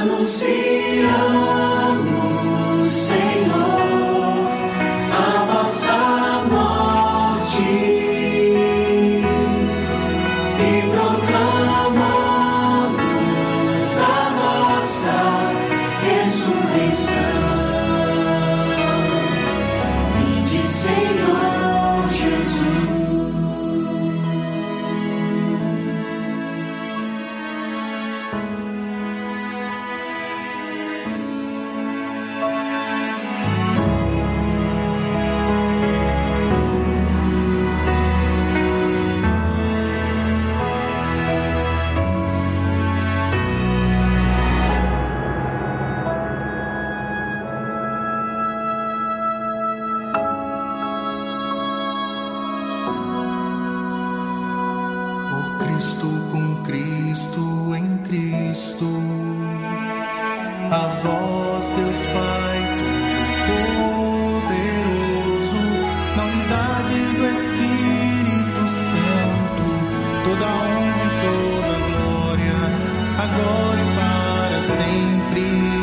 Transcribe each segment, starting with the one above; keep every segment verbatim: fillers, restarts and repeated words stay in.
anunciamos, Senhor, a vossa morte e proclamamos a vossa ressurreição. Vinde, Senhor Jesus. A vós, Deus Pai Todo-Poderoso, na unidade do Espírito Santo, toda honra e toda glória, agora e para sempre.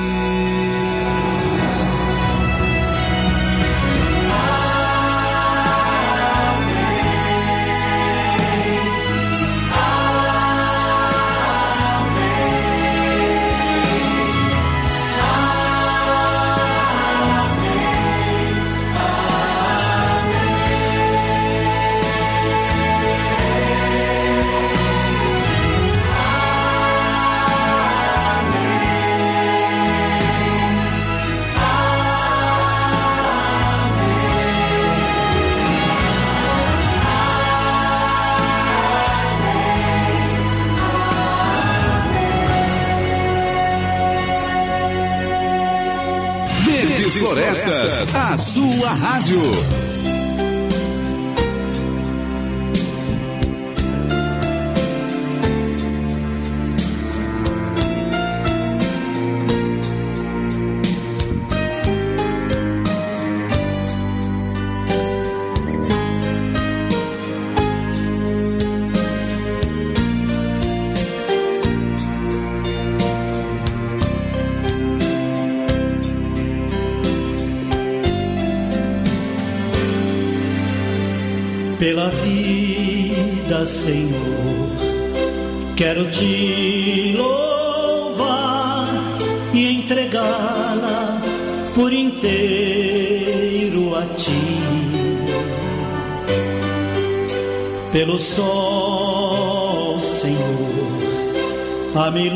Florestas, a sua rádio. Pela vida, Senhor, quero te louvar e entregá-la por inteiro a ti. Pelo sol, Senhor, a me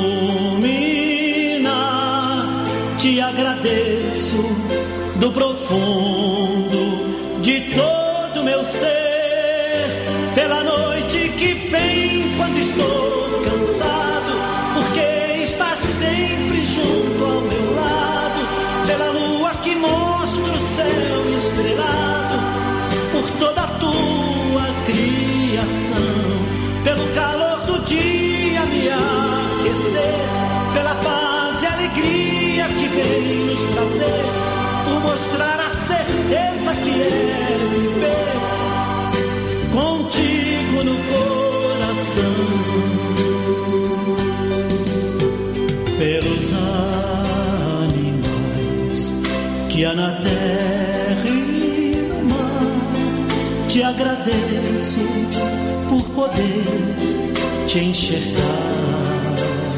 iluminar, te agradeço do profundo de todo meu ser. Pela noite que vem quando estou cansado, porque estás sempre junto ao meu lado. Pela lua que mostra o céu estrelado, por toda a tua criação. Pelo calor do dia me aquecer, pela paz e alegria que vem nos trazer, por mostrar a certeza que é viver contigo no coração. Pelos animais que há na terra e no mar, te agradeço por poder te enxergar.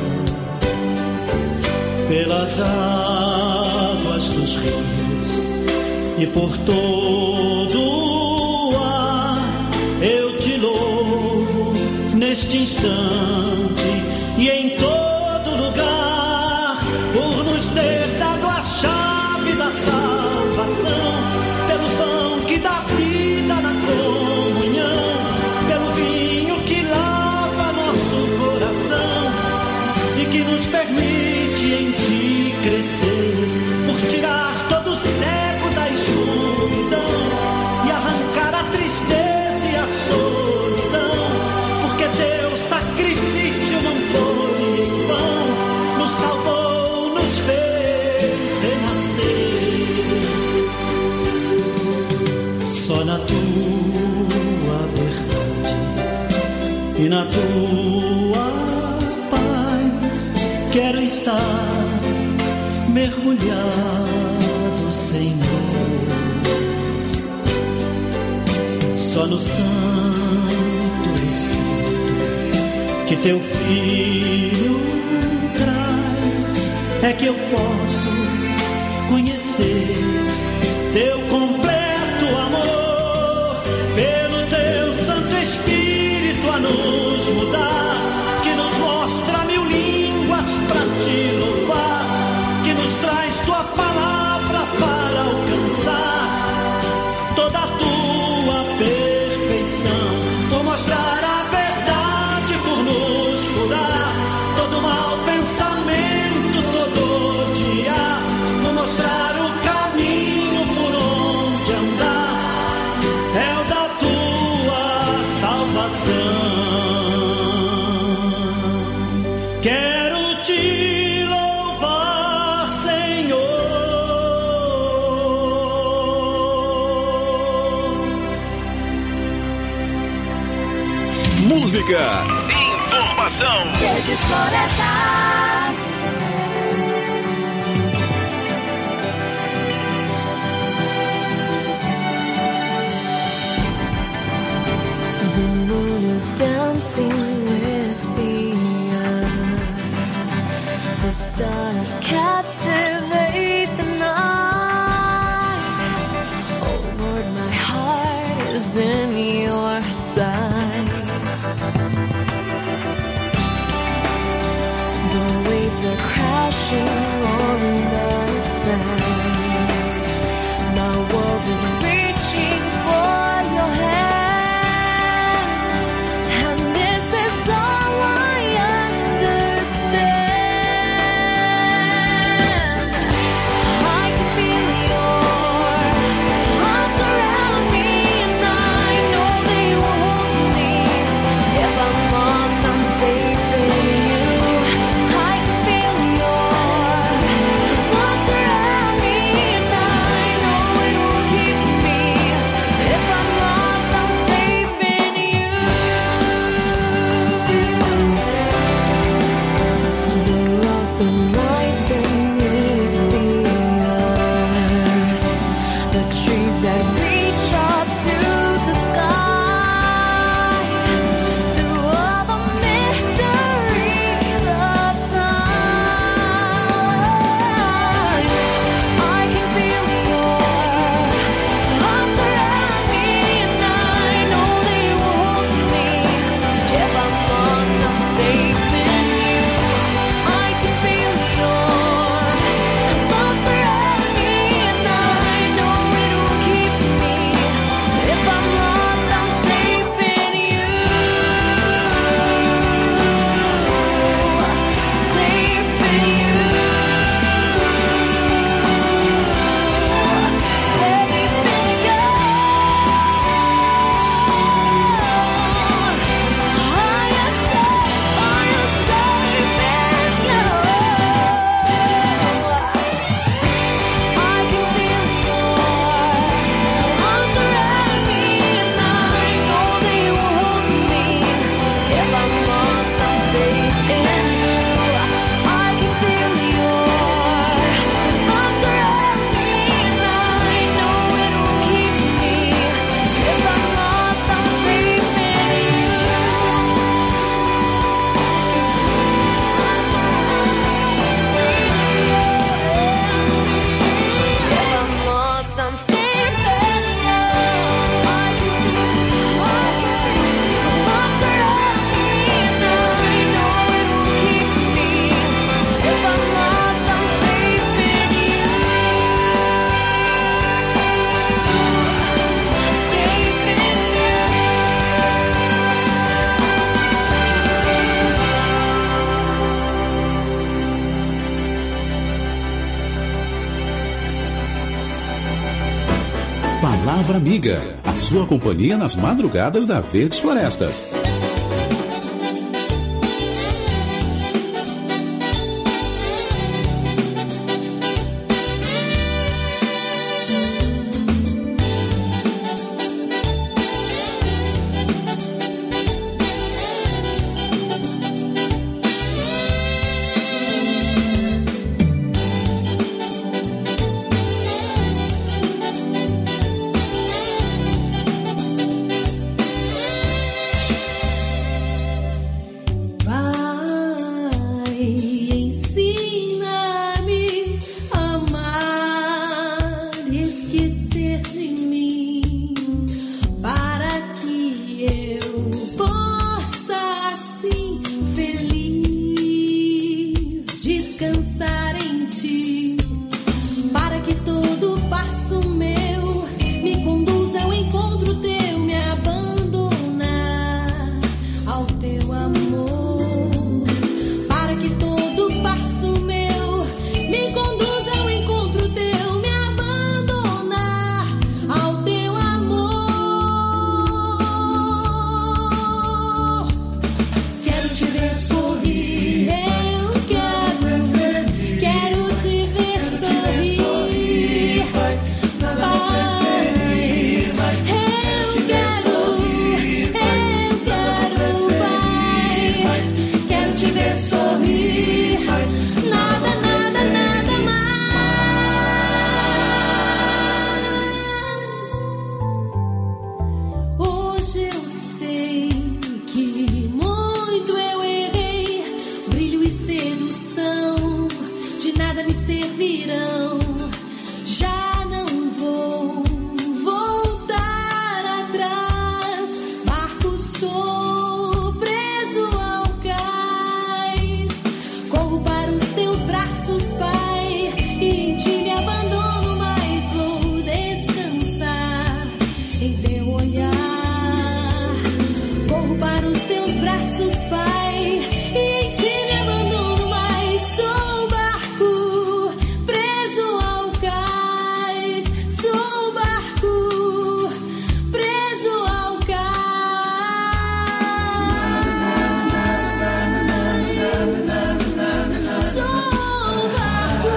Pelas águas dos rios e por todo o ar, eu te louvo neste instante e em todo lugar, por nos ter dado a chave da salvação, pelo pão que dá vida na comunhão, pelo vinho que lava nosso coração e que nos permite em ti crescer, por tirar todo o cego da escuridão e arrancar a tristeza e a solidão, porque teu sacrifício não foi em vão, nos salvou, nos fez renascer. Só na tua verdade e na tua paz quero estar estar mergulhado, Senhor, só no Santo Espírito que teu Filho traz, é que eu posso conhecer teu completo amor, pelo teu Santo Espírito a nos mudar, que nos mostra mil línguas pra te louvar, que nos traz tua palavra para alcançar toda a tua perfeição, por mostrar a verdade, por nos curar todo mau pensamento, todo dia, por mostrar o caminho por onde andar, é o da tua salvação. Quero te louvar, Senhor. Música, informação, Verdes Florestas. The moon is dancing with the earth. The stars captivate the night. Oh Lord, my heart is in your sight. The waves are crashing on the sand. My world is reaching for your hand, and this is all I understand. I can feel your arms around me, and I know they will hold me. If I'm lost, I'm safe in you. I can feel your arms around me, and I know it will keep me. If I'm lost, I'm safe in you. The rock that lies beneath the earth, the trees that reach up to the sky, through all the mysteries of time, I can feel your arms around me, and I know they will hold me. If I'm lost, I'm safe in you. I can feel your arms around me, and I know it will keep me. If I'm lost, I'm safe in you. Safe in you. Palavra Amiga, a sua companhia nas madrugadas da Verdes Florestas. descansar em ti, para que todo passo meu me conduza ao encontro teu, me abandonar ao teu amor, para que todo passo meu me conduza ao encontro teu, me abandonar ao teu amor. Quero te ver sorrir, eu quero, quero te ver sorrir, Pai. Eu quero, eu quero, Pai. Quero te ver sorrir, nada, nada, nada mais. Hoje eu sei que muito eu errei, brilho e sedução de nada me servirão. Já não vou voltar atrás, barco sou preso ao cais. Corro para os teus braços, Pai, e em ti me abandono, mas vou descansar em teu olhar. Corro para os teus braços, Pai, e em ti me abandono, mas sou barco preso ao cais. Sou barco preso ao cais. Sou barco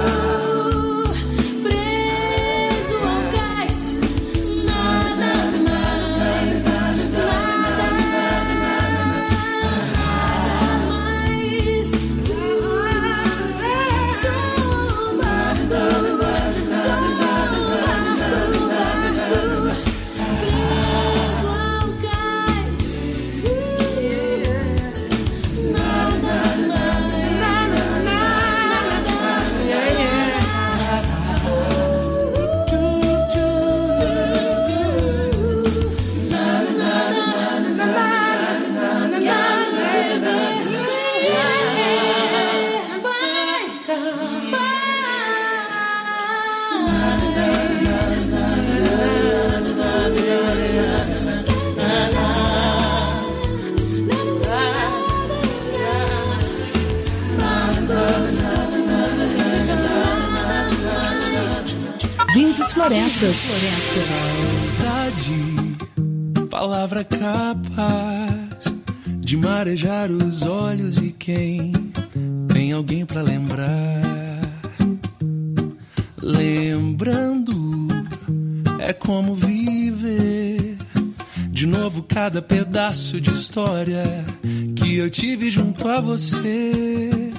preso ao cais. Nada mais, nada mais. Sou barco, sou barco, barco preso ao cais. Nada mais, Verdes Florestas. Saudade, palavra capaz de marejar os olhos de quem tem alguém pra lembrar. Lembrando é como viver de novo cada pedaço de história que eu tive junto a você.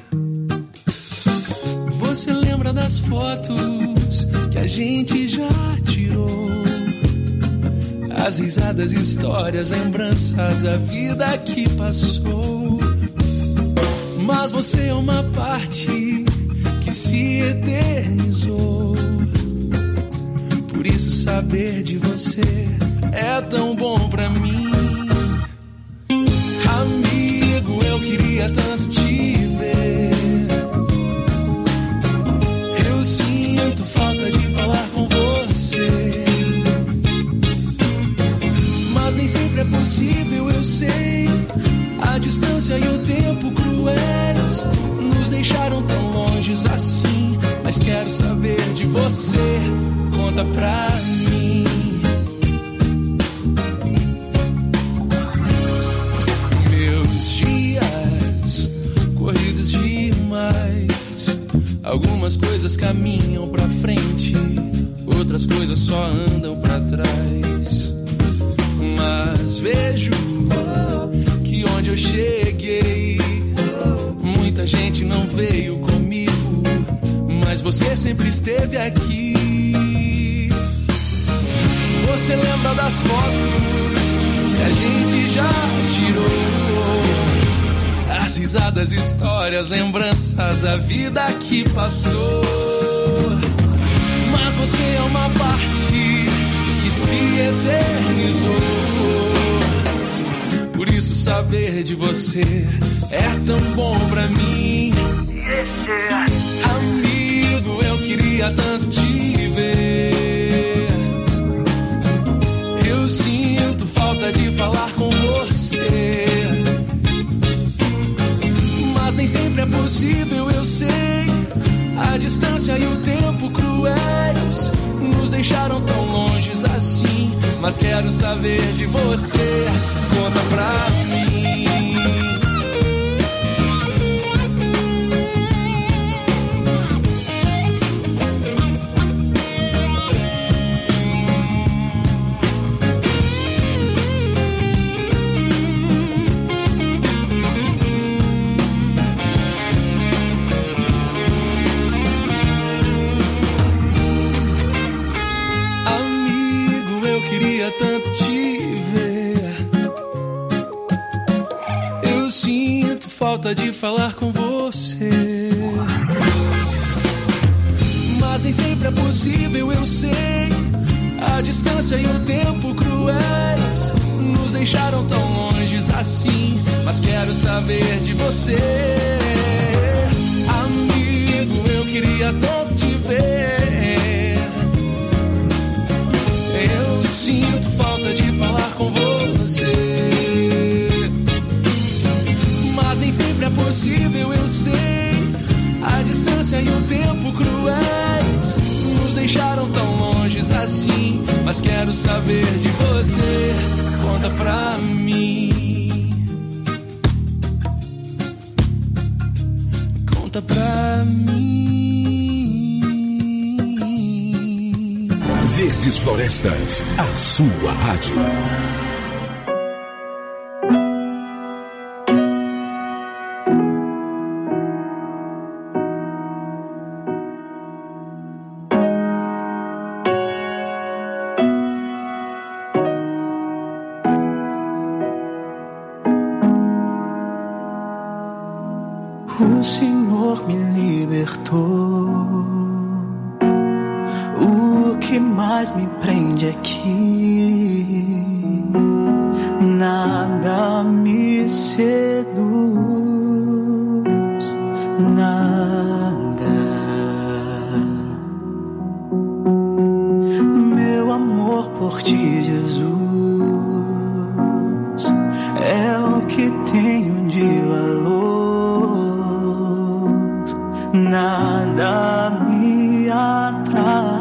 Você lembra das fotos que a gente já tirou? As risadas, histórias, lembranças, a vida que passou. Mas você é uma parte que se eternizou. Por isso saber de você é tão bom pra mim. Amigo, eu queria tanto te ver. Eu sinto falta de falar com você, mas nem sempre é possível, eu sei. A distância e o tempo cruéis nos deixaram tão longes assim. Mas quero saber de você, conta pra mim. Meus dias corridos demais, algumas coisas caminham pra frente, outras coisas só andam pra trás. Mas vejo que onde eu cheguei, muita gente não veio comigo, mas você sempre esteve aqui. Você lembra das fotos que a gente já tirou? As risadas, histórias, lembranças, a vida que passou. Mas você é uma parte que se eternizou. Por isso saber de você é tão bom pra mim. Amigo, eu queria tanto te ver. Eu sinto falta de falar com você, mas nem sempre é possível, eu sei. A distância e o tempo cruéis nos deixaram tão longes assim. Mas quero saber de você, conta pra mim. Tanto te ver, eu sinto falta de falar com você, mas nem sempre é possível, eu sei. A distância e o tempo cruéis nos deixaram tão longes assim. Mas quero saber de você, amigo, eu queria tanto te ver. Sinto falta de falar com você, mas nem sempre é possível, eu sei. A distância e o tempo cruéis nos deixaram tão longes assim. Mas quero saber de você, conta pra mim. Conta pra mim. Verdes Florestas, a sua rádio. O Senhor me libertou. O que mais me prende aqui, nada me seduz, nada. Meu amor por ti, Jesus, é o que tenho de valor. Nada me atrai.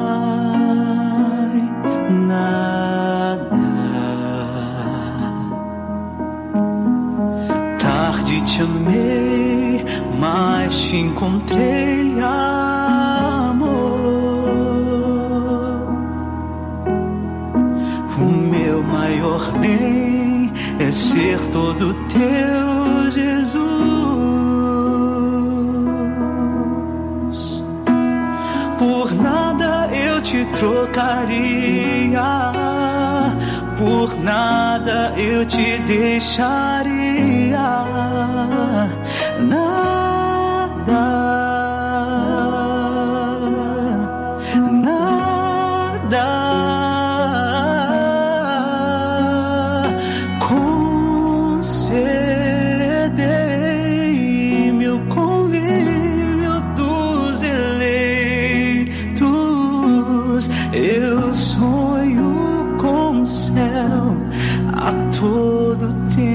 Te amei, mas te encontrei, amor. O meu maior bem é ser todo teu, Jesus. Por nada eu te trocaria, por nada eu te deixaria, nada, nada. Concedei-me o convívio dos eleitos. Eu sonho com o céu a todo tempo.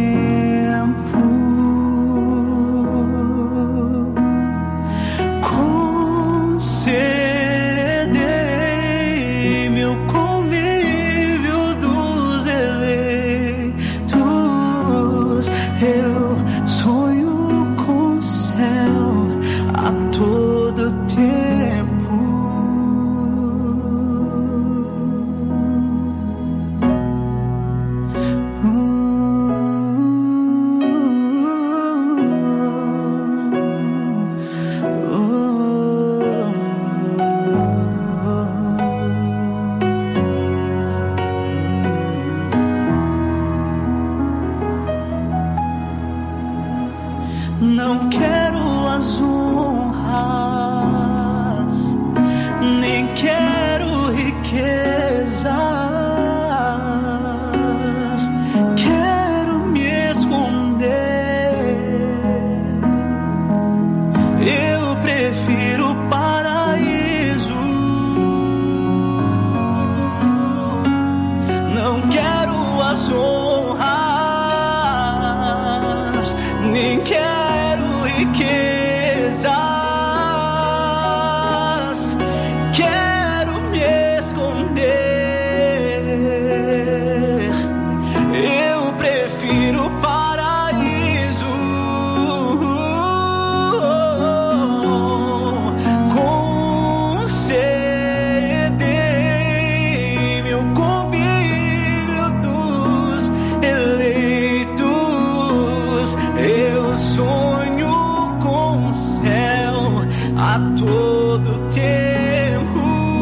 o paraíso. Não quero as honras, nem quero riquezas. Quero me esconder. Eu prefiro o paraíso. Concedei meu convívio dos eleitos. Eu sonho com o céu a todo tempo.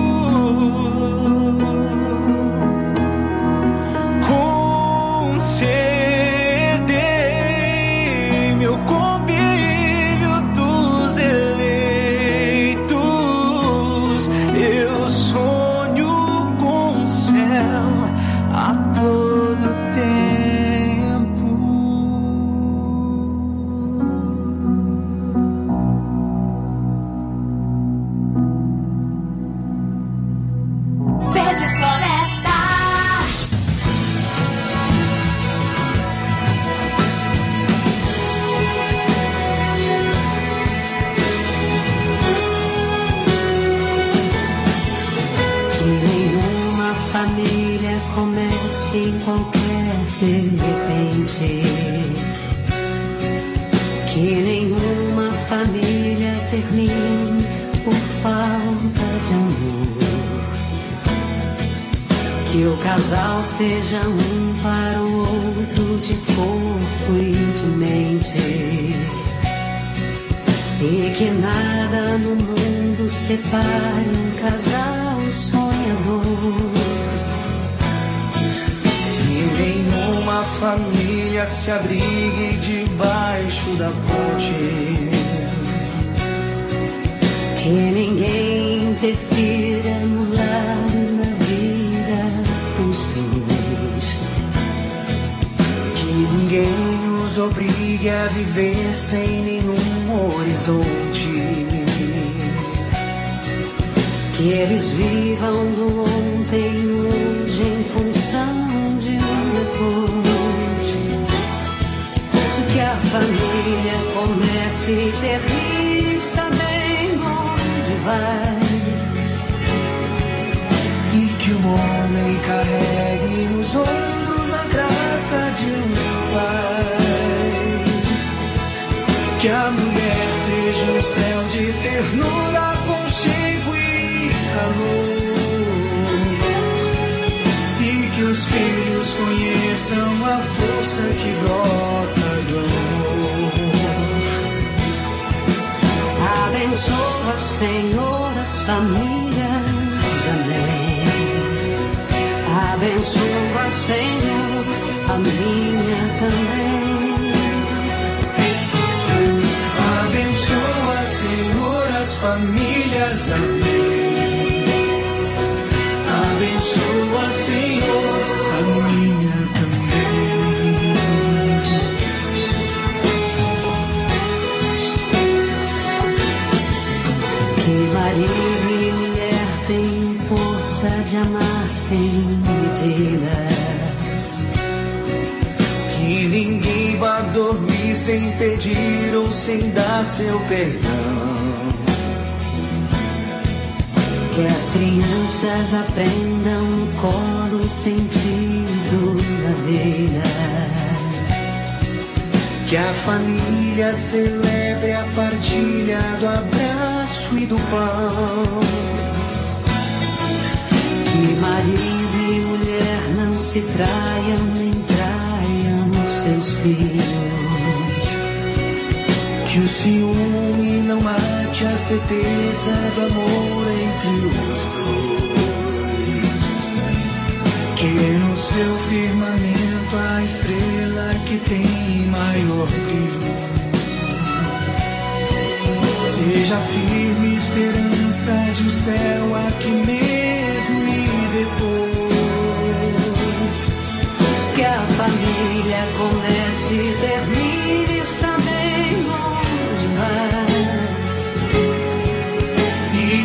Concedei meu convívio dos eleitos. Eu sonho com o céu a todo tempo. Verdes Florestas. Que nenhuma família comece qualquer de repente. Que nenhuma família termine por falta de amor. Que o casal seja um para o outro de corpo e de mente. E que nada no mundo separe um casal sonhador. Que nenhuma família se abrigue debaixo da ponte. Que ninguém interfira no lar, na vida dos dois. Que ninguém os obrigue a viver sem nenhum horizonte. Que eles vivam do ontem e hoje em função de um depois. Que a família comece e termine sabendo onde vai. E que o homem carregue nos ombros a graça de um pai. Que a mulher seja um céu de ternura, aconchego e calor. E que os filhos conheçam a força que brota do amor. Abençoa, Senhor, as famílias, amém. Abençoa, Senhor, a minha também. Abençoa, Senhor, as famílias, amém. Abençoa, Senhor, a minha também. Que marido e mulher tenham força de amar sem medida. Que ninguém vá dormir sem pedir ou sem dar seu perdão. Que as crianças aprendam no colo o sentido da vida. Que a família celebre a partilha do abraço e do pão. Que marido e mulher não se traiam nem traiam seus filhos. Que o ciúme não mate a certeza do amor entre os dois. Que no seu firmamento a estrela que tem maior brilho seja firme esperança de um céu aqui mesmo e depois. Que a família comece e termine sabendo onde vai.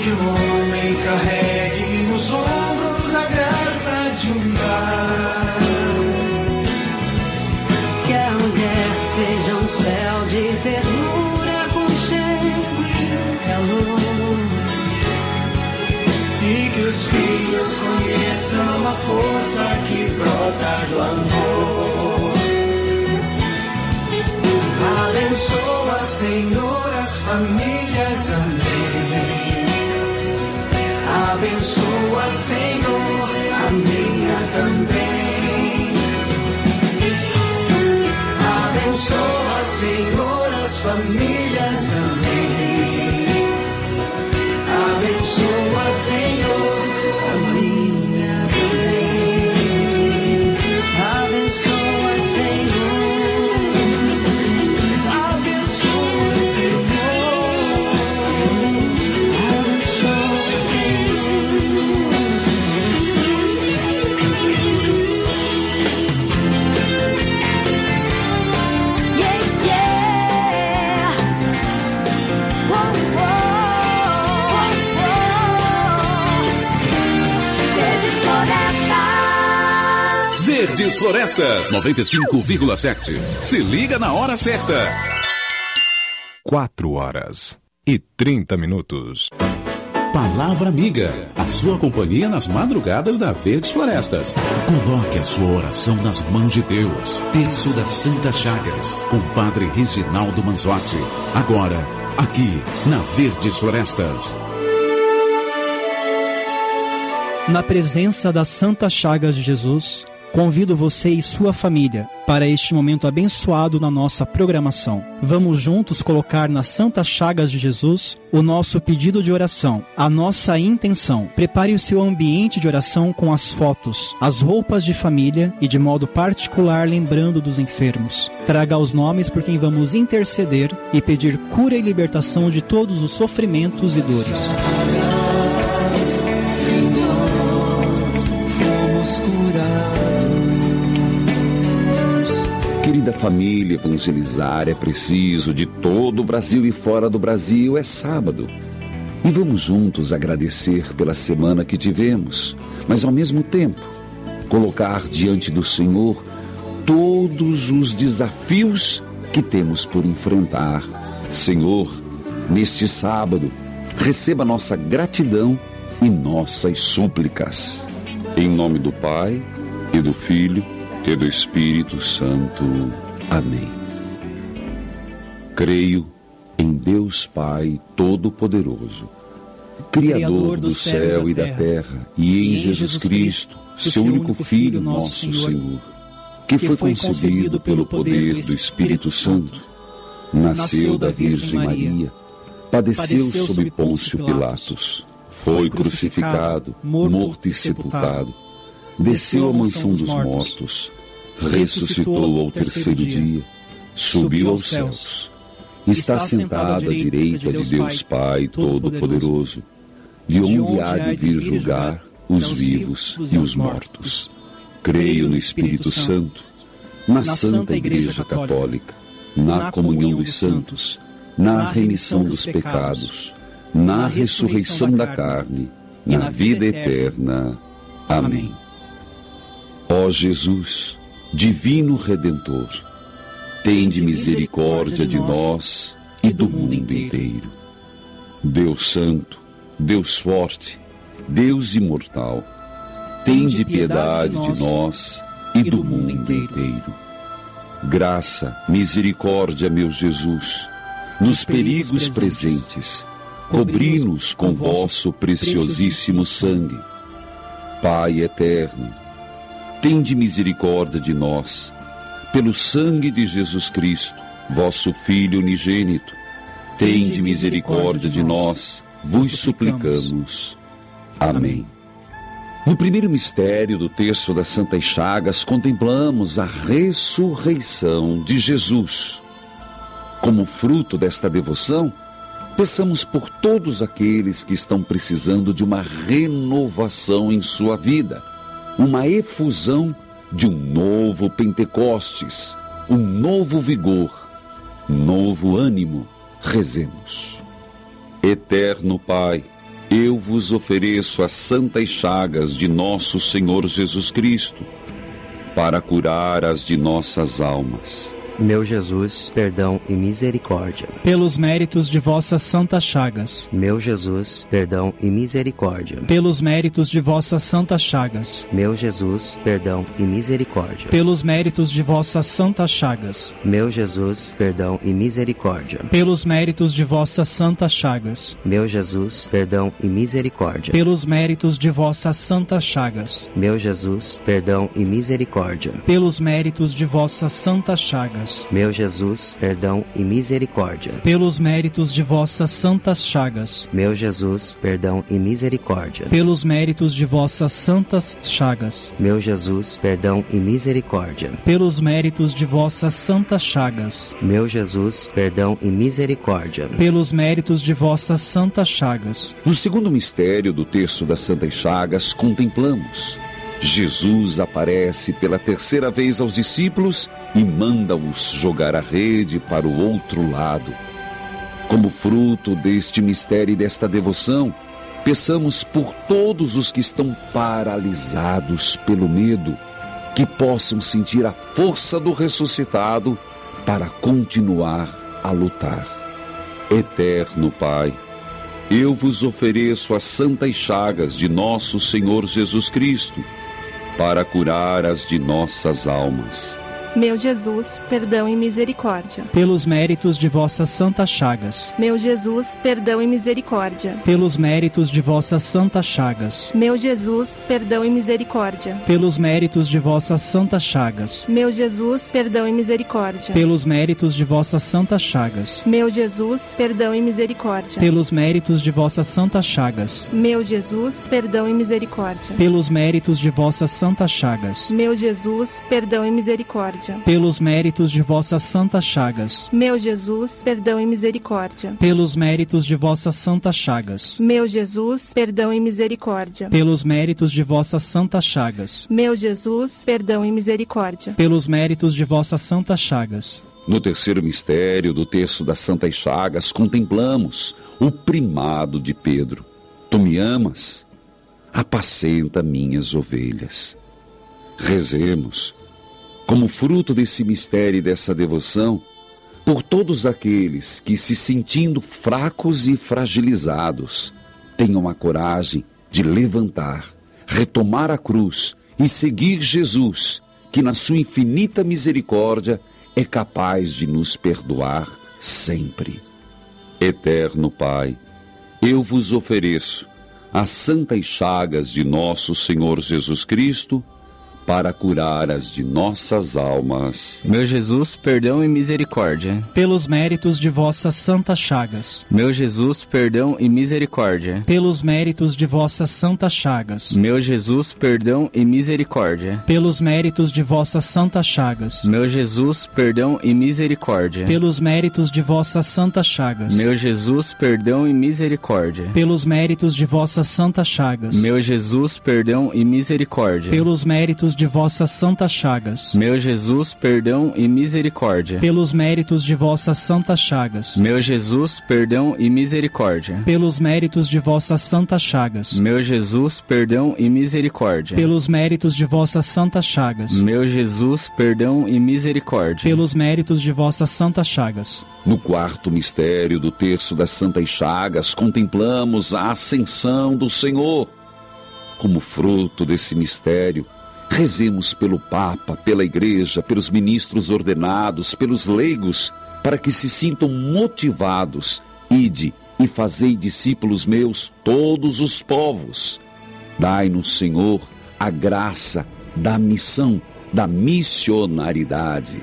que o homem carregue nos ombros a graça de um lar. Que a mulher seja um céu de ternura com cheiro e calor. E que os filhos conheçam a força que brota do amor. Abençoa, Senhor, as famílias, amém. Abençoa, Senhor, a minha também. Abençoa, Senhor, as famílias, amém. Abençoa, Senhor, a minha também. Abençoa, Senhor. Verdes Florestas, noventa e cinco vírgula sete. Se liga na hora certa. Quatro horas e trinta minutos. Palavra Amiga, a sua companhia nas madrugadas da Verdes Florestas. Coloque a sua oração nas mãos de Deus. Terço das Santas Chagas, com Padre Reginaldo Manzotti. Agora, aqui, na Verdes Florestas. Na presença das Santas Chagas de Jesus, convido você e sua família para este momento abençoado na nossa programação. Vamos juntos colocar nas Santas Chagas de Jesus o nosso pedido de oração, a nossa intenção. Prepare o seu ambiente de oração com as fotos, as roupas de família e, de modo particular, lembrando dos enfermos. Traga os nomes por quem vamos interceder e pedir cura e libertação de todos os sofrimentos e dores. Querida família, evangelizar é preciso de todo o Brasil e fora do Brasil. É sábado e vamos juntos agradecer pela semana que tivemos, mas ao mesmo tempo colocar diante do Senhor todos os desafios que temos por enfrentar. Senhor, neste sábado, receba nossa gratidão e nossas súplicas. Em nome do Pai, e do Filho, e do Espírito Santo. Amém. Creio em Deus Pai Todo-Poderoso, Criador do céu e da terra, e em Jesus Cristo, seu único Filho, nosso Senhor, que foi concebido pelo poder do Espírito Santo, nasceu da Virgem Maria, padeceu sob Pôncio Pilatos, foi crucificado, morto e sepultado, desceu à mansão dos mortos, ressuscitou ao terceiro dia, subiu aos céus, está sentado à direita de Deus Pai Todo-Poderoso, de onde há de vir julgar os vivos e os mortos. Creio no Espírito Santo, na Santa Igreja Católica, na comunhão dos santos, na remissão dos pecados, na ressurreição da carne, na vida eterna. Amém. Ó Jesus, Divino Redentor, tende misericórdia de nós e do mundo inteiro. Deus Santo, Deus Forte, Deus Imortal, tende piedade de nós e do mundo inteiro. Graça, misericórdia, meu Jesus, nos perigos presentes, cobri-nos com vosso preciosíssimo sangue. Pai eterno, tende misericórdia de nós, pelo sangue de Jesus Cristo, vosso Filho unigênito. Tende misericórdia de nós, vos suplicamos. Amém. No primeiro mistério do Terço das Santas Chagas, contemplamos a ressurreição de Jesus. Como fruto desta devoção, peçamos por todos aqueles que estão precisando de uma renovação em sua vida, uma efusão de um novo Pentecostes, um novo vigor, novo ânimo. Rezemos. Eterno Pai, eu vos ofereço as santas chagas de nosso Senhor Jesus Cristo, para curar as de nossas almas. Meu Jesus, perdão e misericórdia. Pelos méritos de vossas santas chagas. Meu Jesus, perdão e misericórdia. Pelos méritos de vossas santas chagas. Meu Jesus, perdão e misericórdia. Pelos méritos de vossas santas chagas. Meu Jesus, perdão e misericórdia. Pelos méritos de vossas santas chagas. Meu Jesus, perdão e misericórdia. Pelos méritos de vossas santas chagas. Meu Jesus, perdão e misericórdia. Pelos méritos de vossas santas chagas. Meu Jesus, perdão e misericórdia. Pelos méritos de vossas santas chagas. Meu Jesus, perdão e misericórdia. Pelos méritos de vossas santas chagas. Meu Jesus, perdão e misericórdia. Pelos méritos de vossas santas chagas. Meu Jesus, perdão e misericórdia. Pelos méritos de vossas santas chagas. No segundo mistério do terço das Santas Chagas, contemplamos: Jesus aparece pela terceira vez aos discípulos e manda-os jogar a rede para o outro lado. Como fruto deste mistério e desta devoção, peçamos por todos os que estão paralisados pelo medo, que possam sentir a força do ressuscitado para continuar a lutar. Eterno Pai, eu vos ofereço as santas chagas de nosso Senhor Jesus Cristo, para curar as de nossas almas. Meu Jesus, perdão e misericórdia. Pelos méritos de vossas santas chagas. Meu Jesus, perdão e misericórdia. Pelos méritos de vossas santas chagas. Meu Jesus, perdão e misericórdia. Pelos méritos de vossas santas chagas. Meu Jesus, perdão e misericórdia. Pelos méritos de vossas santas chagas. Meu Jesus, perdão e misericórdia. Pelos méritos de vossas santas chagas. Meu Jesus, perdão e misericórdia. Pelos méritos de vossas santas chagas. Meu Jesus, perdão e misericórdia. Pelos méritos de vossas santas chagas. Meu Jesus, perdão e misericórdia. Pelos méritos de vossas santas chagas. Meu Jesus, perdão e misericórdia. Pelos méritos de vossas santas chagas. Meu Jesus, perdão e misericórdia. Pelos méritos de vossas santas chagas. No terceiro mistério do terço das Santas Chagas, contemplamos o primado de Pedro. Tu me amas? Apacenta minhas ovelhas. Rezemos, como fruto desse mistério e dessa devoção, por todos aqueles que, se sentindo fracos e fragilizados, tenham a coragem de levantar, retomar a cruz e seguir Jesus, que na sua infinita misericórdia é capaz de nos perdoar sempre. Eterno Pai, eu vos ofereço as santas chagas de nosso Senhor Jesus Cristo, para curar as de nossas almas. Meu Jesus, perdão e misericórdia. Pelos méritos de vossas santas chagas. Meu Jesus, perdão e misericórdia. Pelos méritos de vossas santas chagas. Meu Jesus, perdão e misericórdia. Pelos méritos de vossas santas chagas. Meu Jesus, perdão e misericórdia. Pelos méritos de vossas santas chagas. Meu Jesus, perdão e misericórdia. Pelos méritos de vossas santas chagas. Meu Jesus, perdão e misericórdia. Pelos méritos de vossas santas chagas. Meu Jesus, perdão e misericórdia. Pelos méritos de vossas santas chagas. Meu Jesus, perdão e misericórdia. Pelos méritos de vossas santas chagas. Meu Jesus, perdão e misericórdia. Pelos méritos de vossas santas chagas. Meu Jesus, perdão e misericórdia. Pelos méritos de vossas santas chagas. No quarto mistério do terço das Santas Chagas, contemplamos a ascensão do Senhor. Como fruto desse mistério, rezemos pelo Papa, pela Igreja, pelos ministros ordenados, pelos leigos, para que se sintam motivados. Ide e fazei discípulos meus todos os povos. Dai-nos, Senhor, a graça da missão, da missionaridade.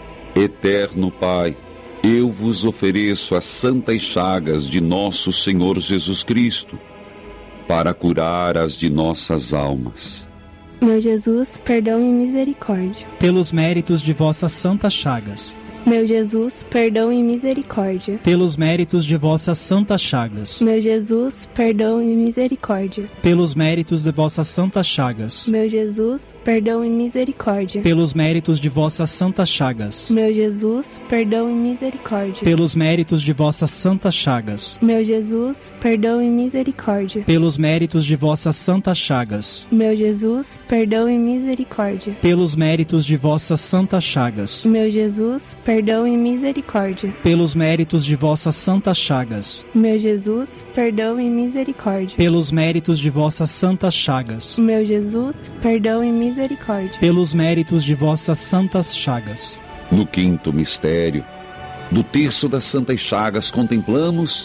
Eterno Pai, eu vos ofereço as santas chagas de nosso Senhor Jesus Cristo, para curar as de nossas almas. Meu Jesus, perdão e misericórdia. Pelos méritos de vossas santas chagas. Meu Jesus, perdão e misericórdia. Pelos méritos de vossas santas chagas. Meu Jesus, perdão e misericórdia. Pelos méritos de vossas santas chagas. Meu Jesus, perdão e misericórdia. Pelos méritos de vossas santas chagas. Meu Jesus, perdão e misericórdia. Pelos méritos de vossas santas chagas. Meu Jesus, perdão e misericórdia. Pelos méritos de vossas santas chagas. Meu Jesus, perdão e misericórdia. Pelos méritos de vossas santas chagas. Meu Jesus, perdão e misericórdia. Pelos méritos de vossas santas chagas. Meu Jesus, perdão e misericórdia. Pelos méritos de vossas santas chagas. Meu Jesus, perdão e misericórdia. Pelos méritos de vossas santas chagas. No quinto mistério, do terço das santas chagas, contemplamos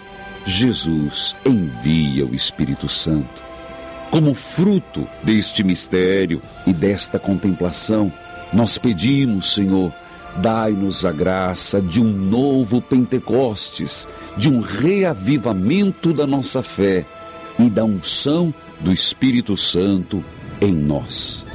Jesus envia o Espírito Santo. Como fruto deste mistério e desta contemplação, nós pedimos, Senhor, dai-nos a graça de um novo Pentecostes, de um reavivamento da nossa fé e da unção do Espírito Santo em nós.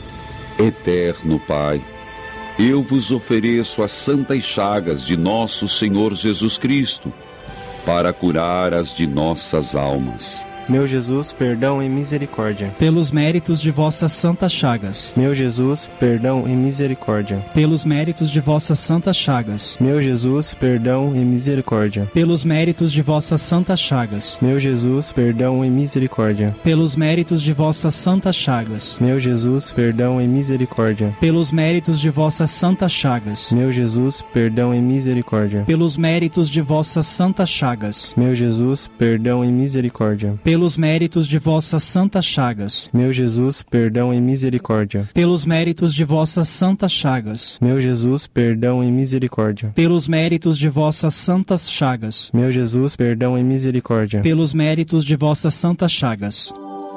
Eterno Pai, eu vos ofereço as santas chagas de nosso Senhor Jesus Cristo, para curar as de nossas almas. Meu Jesus, perdão e misericórdia. Pelos méritos de vossas santas chagas. Meu Jesus, perdão e misericórdia. Pelos méritos de vossas santas chagas. Meu Jesus, perdão e misericórdia. Pelos méritos de vossas santas chagas. Meu Jesus, perdão e misericórdia. Pelos méritos de vossas santas chagas. Meu Jesus, perdão e misericórdia. Pelos méritos de vossas santas chagas. Meu Jesus, perdão e misericórdia. Pelos méritos de vossas santas chagas. Meu Jesus, perdão e misericórdia. Pelos méritos de vossas santas chagas. Meu Jesus, perdão e misericórdia. Pelos méritos de vossas santas chagas. Meu Jesus, perdão e misericórdia. Pelos méritos de vossas santas chagas. Meu Jesus, perdão e misericórdia. Pelos méritos de vossas santas chagas.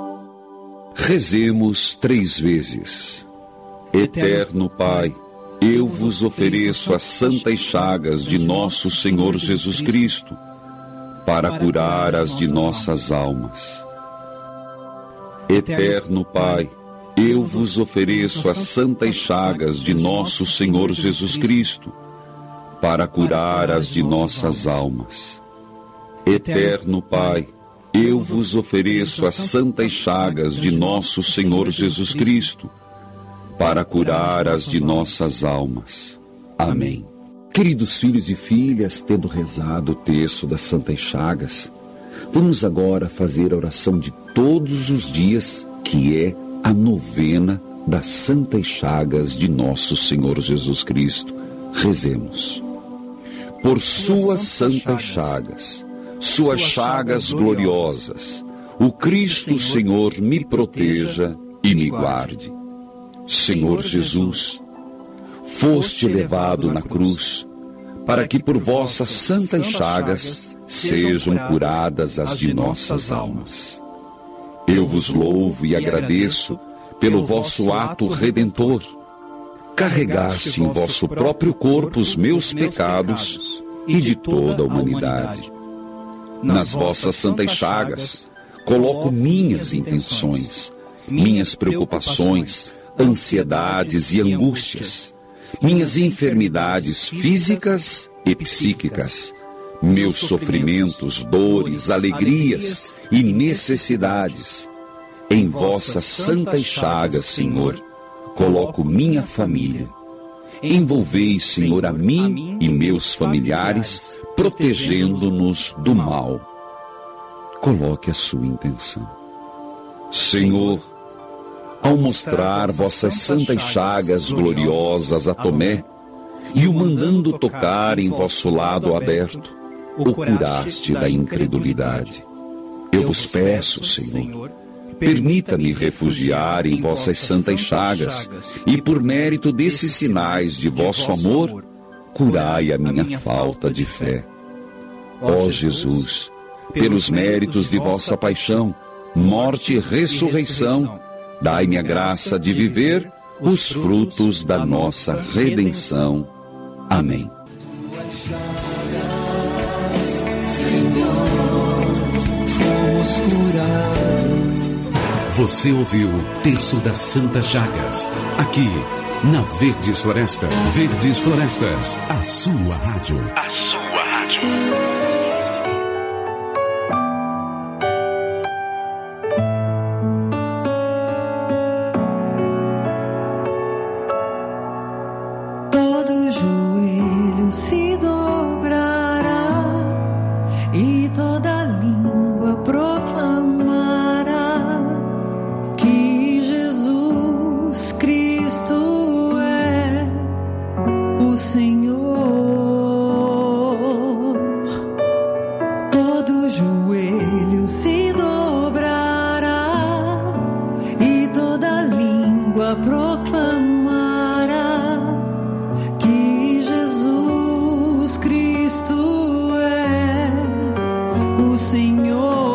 Rezemos três vezes. Eterno Pai, eu vos ofereço as santas chagas de nosso Senhor Jesus Cristo, para curar as de nossas almas. Eterno Pai, eu vos ofereço as santas chagas de nosso Senhor Jesus Cristo, para curar as de nossas almas. Eterno Pai, eu vos ofereço as santas chagas de nosso Senhor Jesus Cristo, para curar as de nossas almas. Amém. Queridos filhos e filhas, tendo rezado o terço das santas chagas, vamos agora fazer a oração de todos os dias, que é a novena das santas chagas de nosso Senhor Jesus Cristo. Rezemos. Por suas santas chagas, suas chagas gloriosas, o Cristo Senhor me proteja e me guarde. Senhor Jesus, foste levado na cruz, para que por vossas santas chagas sejam curadas as de nossas almas. Eu vos louvo e agradeço pelo vosso ato redentor. Carregaste em vosso próprio corpo os meus pecados e de toda a humanidade. Nas vossas santas chagas coloco minhas intenções, minhas preocupações, ansiedades e angústias, minhas enfermidades físicas e psíquicas, meus sofrimentos, dores, alegrias e necessidades. Em vossas santas chagas, Senhor, coloco minha família. Envolvei, Senhor, a mim e meus familiares, protegendo-nos do mal. Coloque a sua intenção. Senhor, ao mostrar vossas santas chagas gloriosas a Tomé, e o mandando tocar em vosso lado aberto, o curaste da incredulidade. Eu vos peço, Senhor, permita-me refugiar em vossas santas chagas, e por mérito desses sinais de vosso amor, curai a minha falta de fé. Ó Jesus, pelos méritos de vossa paixão, morte e ressurreição, dai-me a graça de viver os frutos da nossa redenção. Amém. Você ouviu o Terço das Santas Chagas, aqui na Verdes Floresta. Verdes Florestas, a sua rádio. A sua rádio. Todo joelho se dobrará e toda língua proclamará que Jesus Cristo é o Senhor. Todo joelho se dobrará e toda língua proclamará que Jesus Cristo é o Senhor.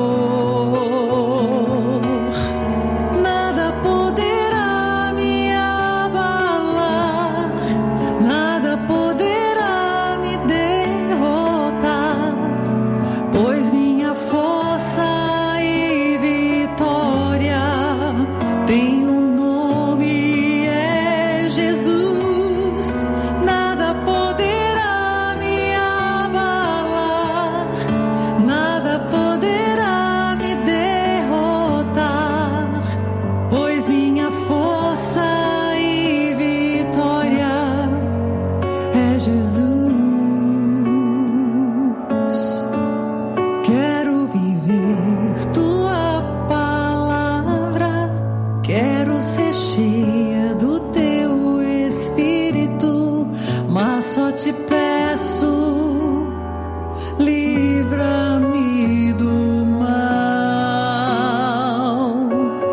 Nada poderá me abalar, nada poderá me derrotar, pois minha força e vitória tem um nome, é Jesus. Nada poderá me abalar, nada poderá me derrotar, pois minha força e vitória é Jesus. Quero viver tua palavra, quero ser cheia do teu Espírito, mas só te peço, livra-me do mal.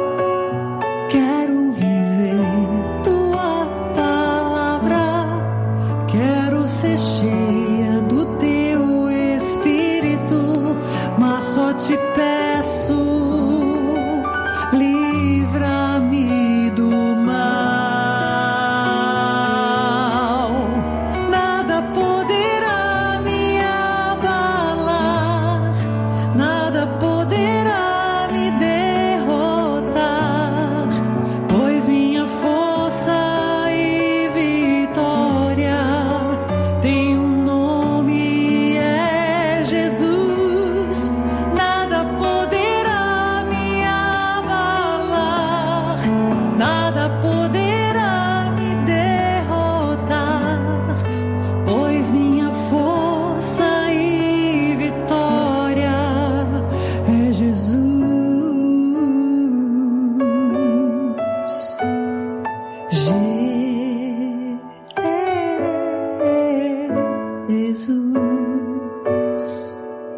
Quero viver tua palavra, quero ser cheia do teu Espírito, mas só te peço, livra-me do mal. Nada poderá me abalar, nada poderá me derrotar, pois minha força e vitória tem um nome, é Jesus. Nada poderá me abalar, nada poderá me derrotar, pois minha força e vitória é Jesus. Jesus.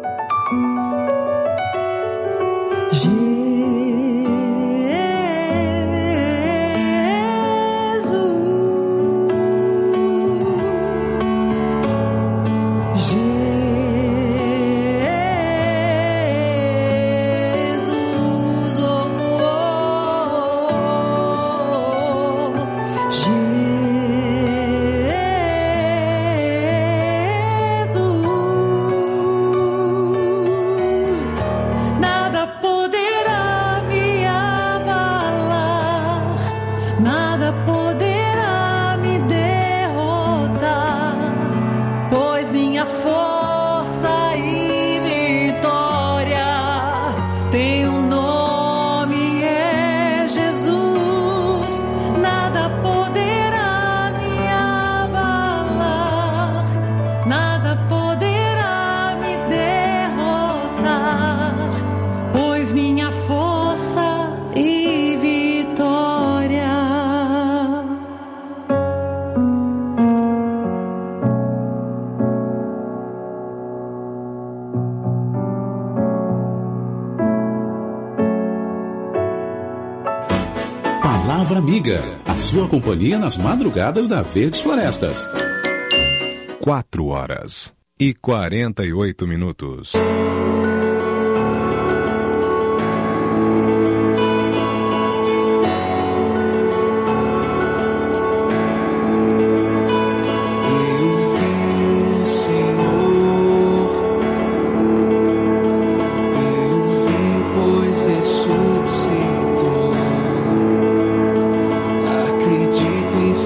Jesus, oh, oh, Jesus. Nada poderá me abalar, nada poderá me derrotar, pois minha força e vitória tem um nome, é Jesus. Nada poderá me abalar, nada poderá me derrotar, pois minha força e vitória. Palavra Amiga, a sua companhia nas madrugadas da Verdes Florestas. Quatro horas e quarenta e oito minutos. Pois ressuscitou, acredito em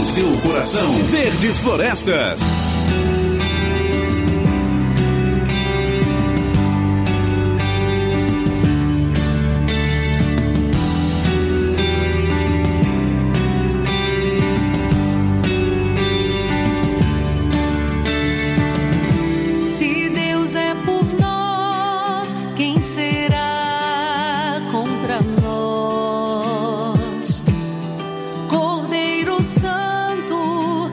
no seu coração. Verdes Florestas. Se Deus é por nós, quem será contra nós? Cordeiro Santo,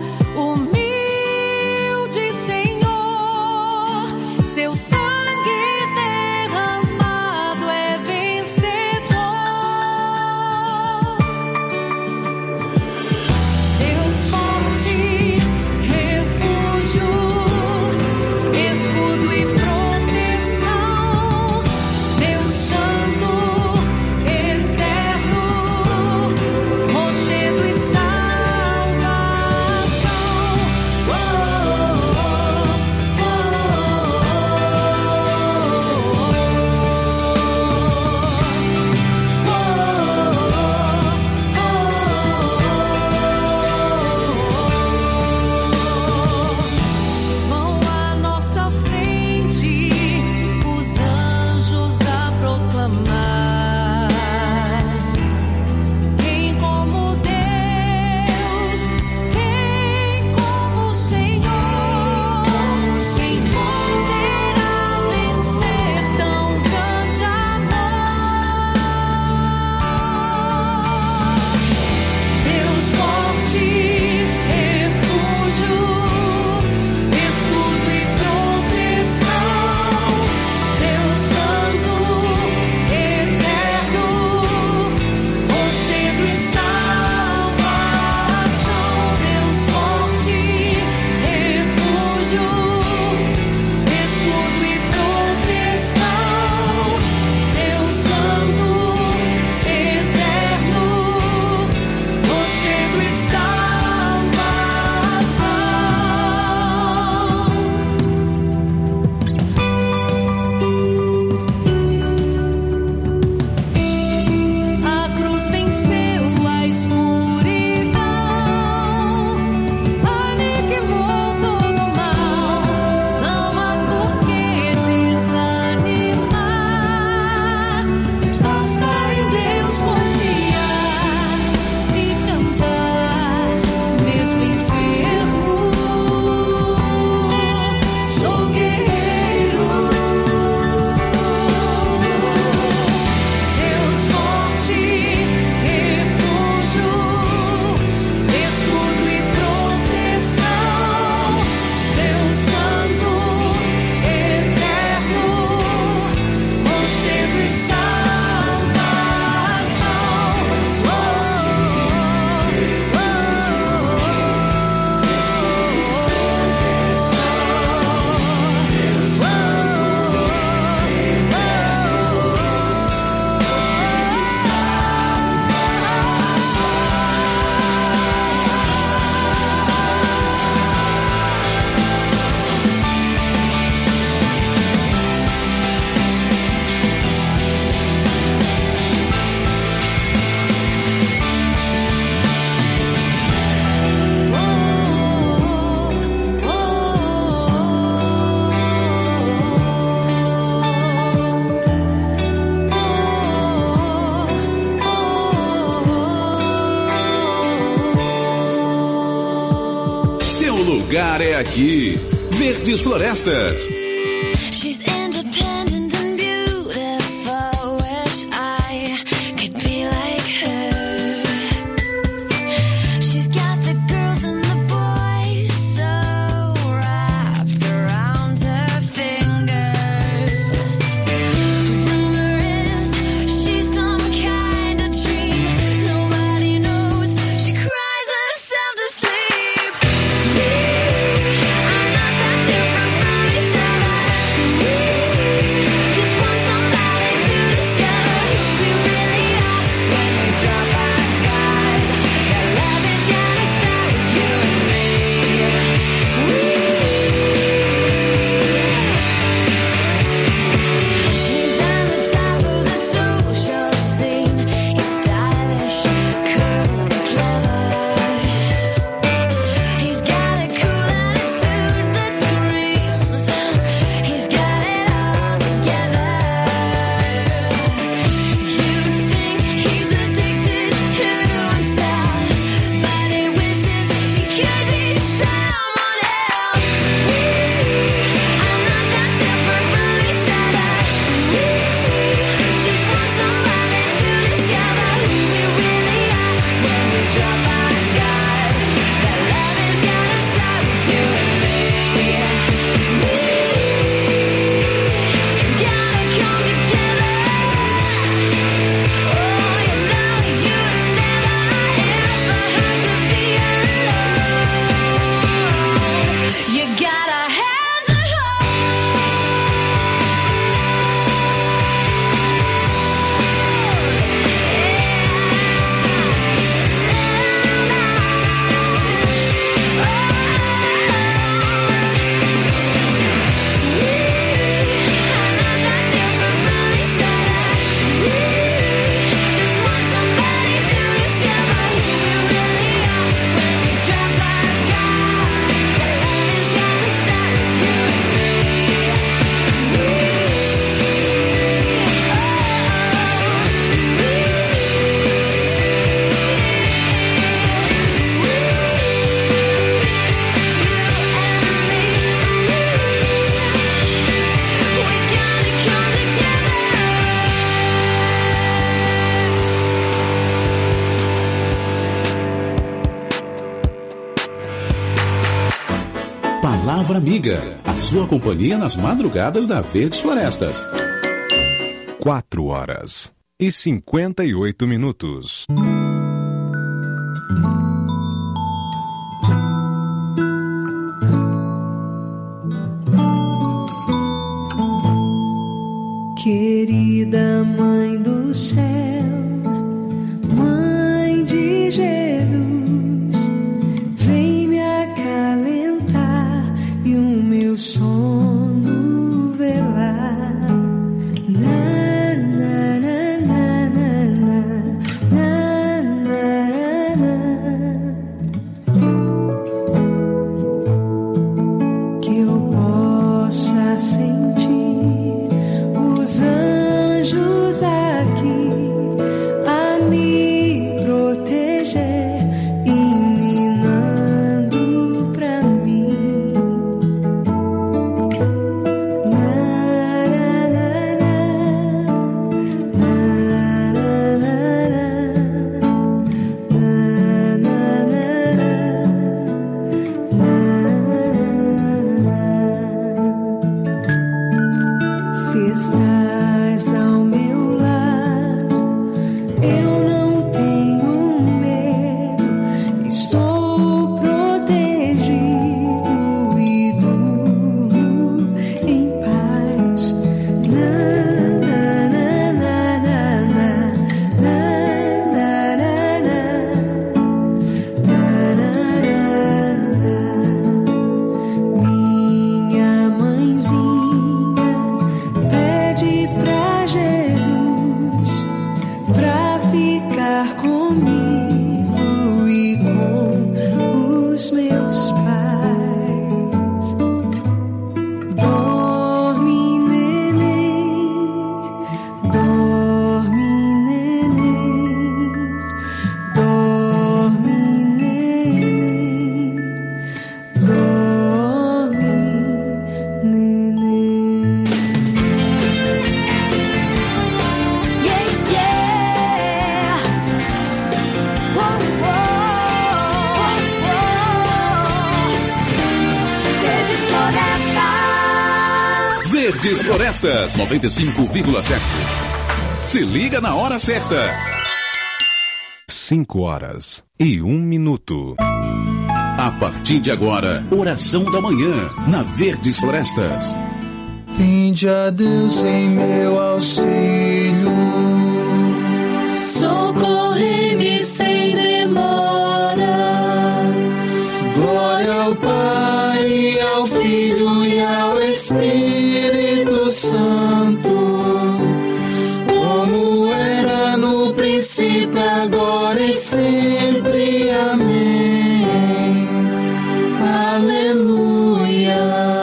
humilde Senhor, seu sangue derramado é vencedor. Deus forte, refúgio, escudo e proteção, Deus santo, eterno, rochedo e salvação. Oh, vão à nossa frente os anjos a proclamar: quem como Deus, quem como Senhor, quem poderá vencer tão grande amor? Deus forte, refúgio, escudo e proteção, Deus santo, eterno, rochedo e salvação. Deus forte, refúgio, escudo e proteção, Deus santo, eterno, rochedo e salvação. A cruz venceu a escuridão, aniquilou todo o mal. Não há por que desanimar, basta em Deus confiar e cantar, mesmo enfermo. Sou guerreiro. Deus forte, refúgio, escudo e proteção, Deus santo, eterno, rochedo e Seu lugar é aqui. Verdes Florestas. She's independent and beautiful. Wish I could be like her. She's got the girls and the boys so wrapped around her finger. Rumor is she's some kind of dream. Nobody knows. She cries herself to sleep. I'm not that different from each other. Palavra Amiga, a sua companhia nas madrugadas da Verdes Florestas. Quatro horas e cinquenta e oito minutos. Querida Mãe do Céu, Mãe de Jesus, vem me acalentar e o meu sono velar. Na, na, na, na, na, na, na, na. Que eu possa sentir os anjos aqui a me proteger e ninando pra mim. Na, na, na, na, na, na, na, na. Se estás ao meu lado, eu não tenho medo, estou protegido e durmo em paz. Na, na, na, na, na, na, na, na, na, na, na. Minha mãezinha pede pra Jesus pra ficar comigo e com os meus pais. Dorme, neném, dorme, neném, dorme, neném, dorme, neném. Yeah, yeah. Whoa, whoa, whoa. Verdes Florestas. Verdes Florestas, noventa e cinco vírgula sete. Se liga na hora certa. Cinco horas e um minuto. A partir de agora, oração da manhã, na Verdes Florestas. Vinde a Deus em meu auxílio. Socorre-me sem demora. Glória ao Pai, e ao Filho e ao Espírito Santo, como era no princípio, agora e sempre. Amém. Aleluia.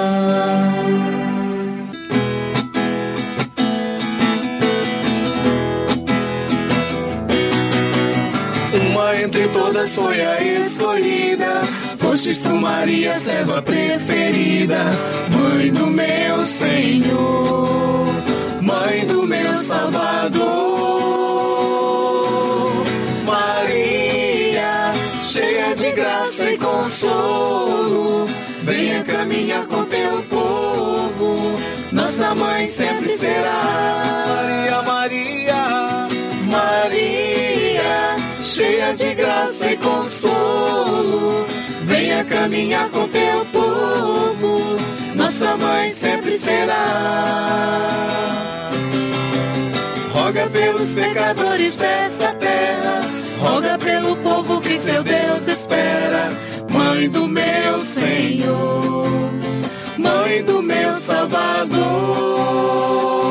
Uma entre todas foi a escolhida, fostes tu, Maria, serva preferida, mãe do meu Senhor, mãe do meu Salvador. Maria, cheia de graça e consolo, venha caminhar com teu povo, nossa mãe sempre será. Maria, Maria, Maria, cheia de graça e consolo, venha caminhar com teu povo, nossa mãe sempre será. Roga pelos pecadores desta terra, roga pelo povo que seu Deus espera. Mãe do meu Senhor, mãe do meu Salvador.